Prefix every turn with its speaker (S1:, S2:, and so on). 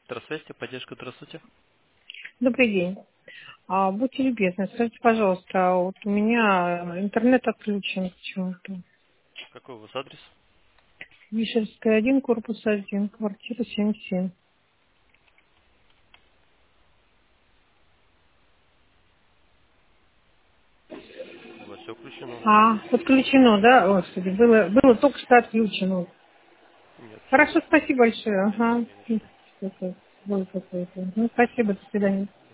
S1: Здравствуйте, поддержка, здравствуйте.
S2: Добрый день. Будьте любезны, скажите, пожалуйста, вот у меня интернет отключен почему-то.
S1: Какой у вас адрес?
S2: Вишерская, 1, корпус 1, квартира 77.
S1: У вас все включено?
S2: Подключено, да? Господи, было только что отключено.
S1: Нет, все
S2: Хорошо,
S1: есть.
S2: спасибо большое.
S1: Нет,
S2: Ага.
S1: не на чем.
S2: Что-то было какое-то. Ну, спасибо, до свидания.